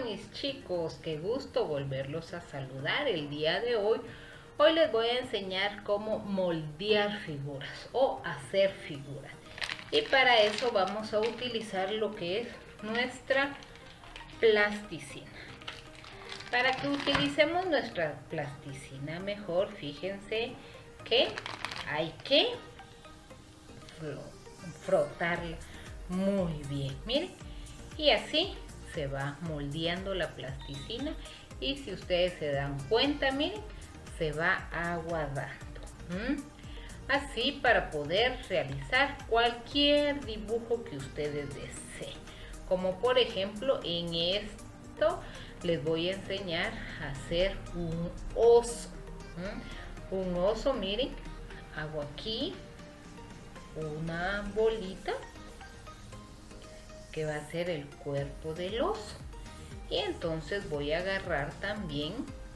mis chicos? Qué gusto volverlos a saludar el día de hoy. Hoy les voy a enseñar cómo moldear figuras o hacer figuras. Y para eso vamos a utilizar lo que es nuestra plasticina. Para que utilicemos nuestra plasticina mejor, fíjense que hay que frotarla muy bien, miren, y así se va moldeando la plasticina y si ustedes se dan cuenta, miren, se va aguadando. Así para poder realizar cualquier dibujo que ustedes deseen, como por ejemplo en esto les voy a enseñar a hacer un oso. Un oso, miren, hago aquí una bolita que va a ser el cuerpo del oso, y entonces voy a agarrar también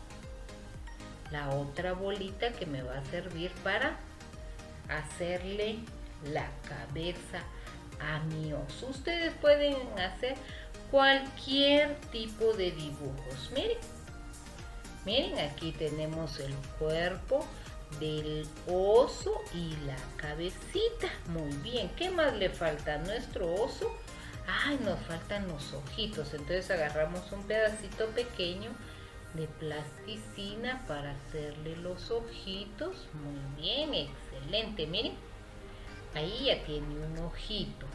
la otra bolita que me va a servir para hacerle la cabeza a mi oso. Ustedes pueden hacer cualquier tipo de dibujos. Miren, aquí tenemos el cuerpo del oso y la cabecita. Muy bien, ¿qué más le falta a nuestro oso? Ay, nos faltan los ojitos. Entonces agarramos un pedacito pequeño de plasticina para hacerle los ojitos. Muy bien, excelente. Miren, ahí ya tiene un ojito.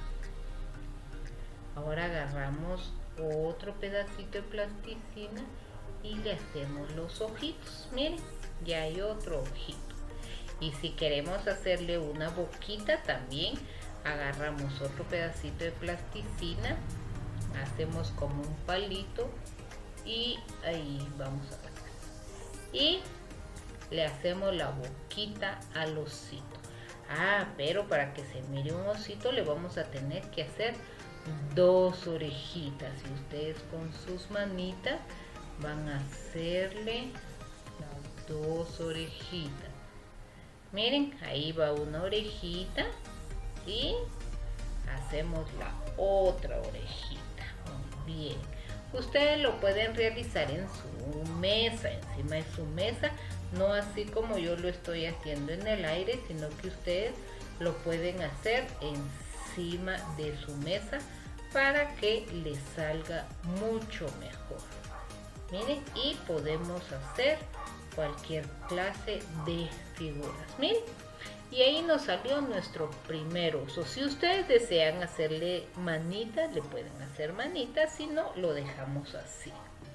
Ahora agarramos otro pedacito de plasticina y le hacemos los ojitos. Miren, ya hay otro ojito. Y si queremos hacerle una boquita también, agarramos otro pedacito de plasticina, hacemos como un palito y ahí vamos a hacer. Y le hacemos la boquita al osito. Pero para que se mire un osito le vamos a tener que hacer dos orejitas, y ustedes con sus manitas van a hacerle las dos orejitas. Miren, ahí va una orejita y hacemos la otra orejita. Muy bien, ustedes lo pueden realizar en su mesa, encima de su mesa, no así como yo lo estoy haciendo en el aire, sino que ustedes lo pueden hacer encima de su mesa para que les salga mucho mejor. Miren, y podemos hacer cualquier clase de figuras. Miren, y ahí nos salió nuestro primer oso. Si ustedes desean hacerle manitas, le pueden hacer manitas, si no, lo dejamos así.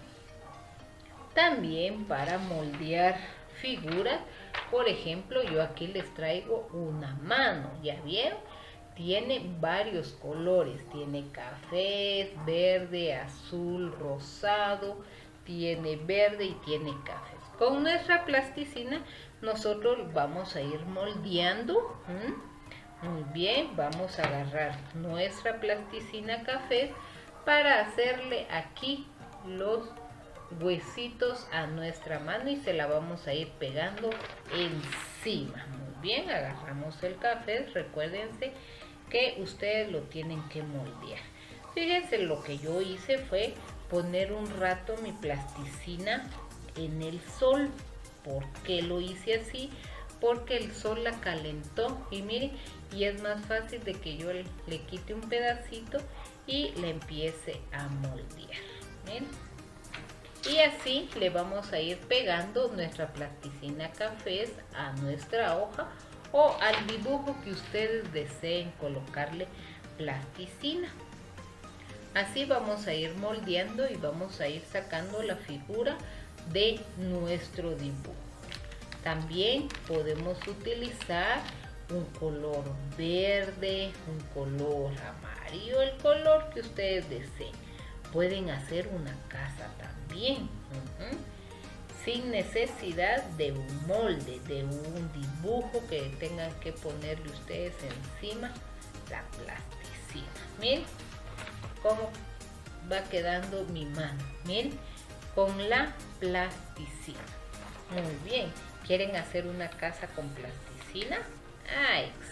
También para moldear figuras, por ejemplo, yo aquí les traigo una mano, ¿ya vieron? Tiene varios colores, tiene café, verde, azul, rosado, tiene verde y tiene café. Con nuestra plasticina nosotros vamos a ir moldeando. Muy bien, vamos a agarrar nuestra plasticina café para hacerle aquí los huesitos a nuestra mano y se la vamos a ir pegando encima. Muy bien, agarramos el café, recuérdense que ustedes lo tienen que moldear. Fíjense, lo que yo hice fue poner un rato mi plasticina en el sol. ¿Por qué lo hice así? Porque el sol la calentó y miren, y es más fácil de que yo le quite un pedacito y le empiece a moldear. ¿Ven? Y así le vamos a ir pegando nuestra plasticina café a nuestra hoja o al dibujo que ustedes deseen colocarle plasticina. Así vamos a ir moldeando y vamos a ir sacando la figura de nuestro dibujo. También podemos utilizar un color verde, un color amarillo, el color que ustedes deseen. Pueden hacer una casa también, sin necesidad de un molde, de un dibujo que tengan que ponerle ustedes encima la plasticina. Miren cómo va quedando mi mano, miren, con la plasticina. Muy bien, ¿quieren hacer una casa con plasticina?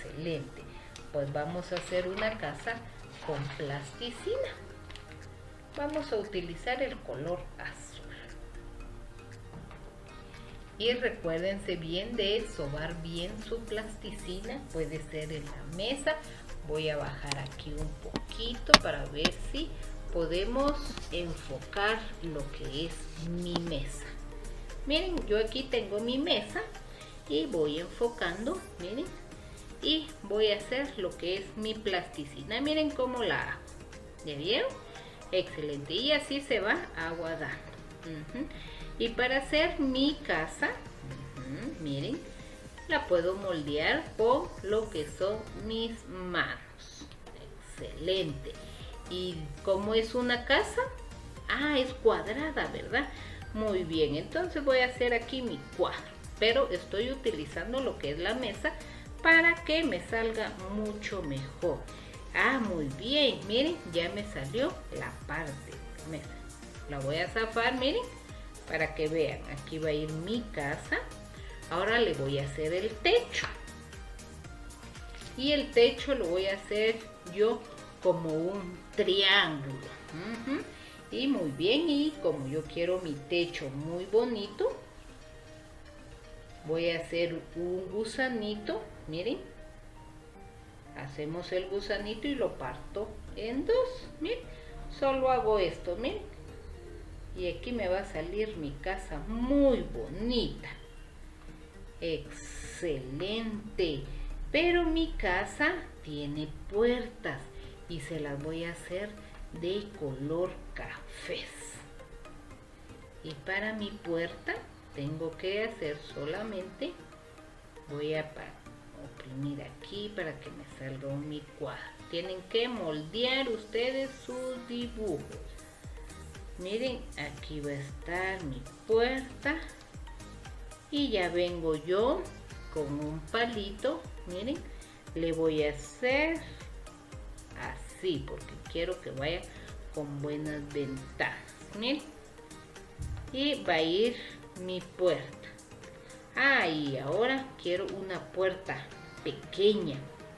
Excelente, pues vamos a hacer una casa con plasticina. vamos a utilizar el color azul. Y recuérdense bien de sobar bien su plasticina, puede ser en la mesa. Voy a bajar aquí un poquito para ver si podemos enfocar lo que es mi mesa. Miren, yo aquí tengo mi mesa y voy enfocando, miren, y voy a hacer lo que es mi plasticina. Miren cómo la hago. ¿Ya vieron? Excelente. Y así se va aguadando. Y para hacer mi casa, miren, la puedo moldear con lo que son mis manos. Excelente. ¿Y cómo es una casa? Ah, es cuadrada, ¿verdad? Muy bien, entonces voy a hacer aquí mi cuadro, pero estoy utilizando lo que es la mesa para que me salga mucho mejor. Ah, muy bien, miren, ya me salió la parte de la mesa. La voy a zafar, miren, para que vean. Aquí va a ir mi casa. Ahora le voy a hacer el techo. Y el techo lo voy a hacer yo como un triángulo. Y muy bien, y como yo quiero mi techo muy bonito, voy a hacer un gusanito, miren. Hacemos el gusanito y lo parto en dos, miren. Solo hago esto, miren. Y aquí me va a salir mi casa muy bonita. Excelente. Pero mi casa tiene puertas y se las voy a hacer de color café. Y para mi puerta tengo que hacer solamente, voy a oprimir aquí para que me salga mi cuadro. Tienen que moldear ustedes sus dibujos. Miren, aquí va a estar mi puerta y ya vengo yo con un palito, miren, le voy a hacer así porque quiero que vaya con buenas ventanas, miren, y va a ir mi puerta. Y ahora quiero una puerta pequeña,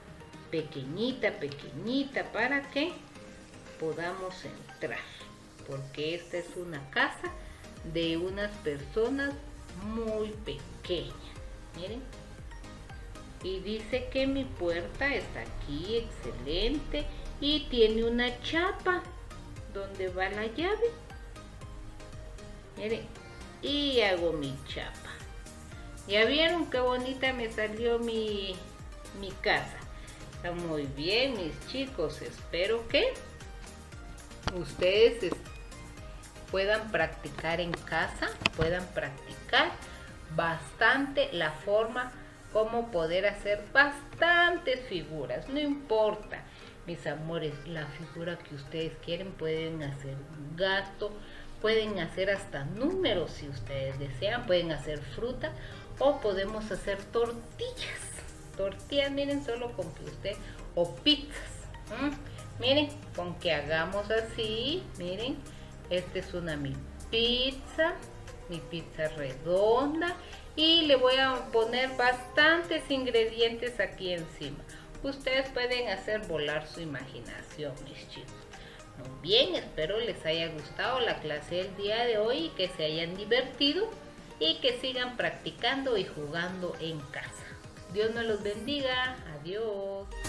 pequeñita para que podamos entrar, porque esta es una casa de unas personas muy pequeñas, miren. Y dice que mi puerta está aquí, excelente, y tiene una chapa donde va la llave, miren, y hago mi chapa. ¿Ya vieron qué bonita me salió mi casa? Está muy bien, mis chicos. Espero que ustedes puedan practicar en casa, puedan practicar bastante la forma como poder hacer bastantes figuras. No importa, mis amores, la figura que ustedes quieren. Pueden hacer un gato, pueden hacer hasta números si ustedes desean, pueden hacer fruta o podemos hacer tortillas, miren, solo con que usted, o pizzas, miren, con que hagamos así, miren, esta es mi pizza redonda, y le voy a poner bastantes ingredientes aquí encima. Ustedes pueden hacer volar su imaginación, mis chicos. Muy bien, espero les haya gustado la clase del día de hoy y que se hayan divertido y que sigan practicando y jugando en casa. Dios nos los bendiga. Adiós.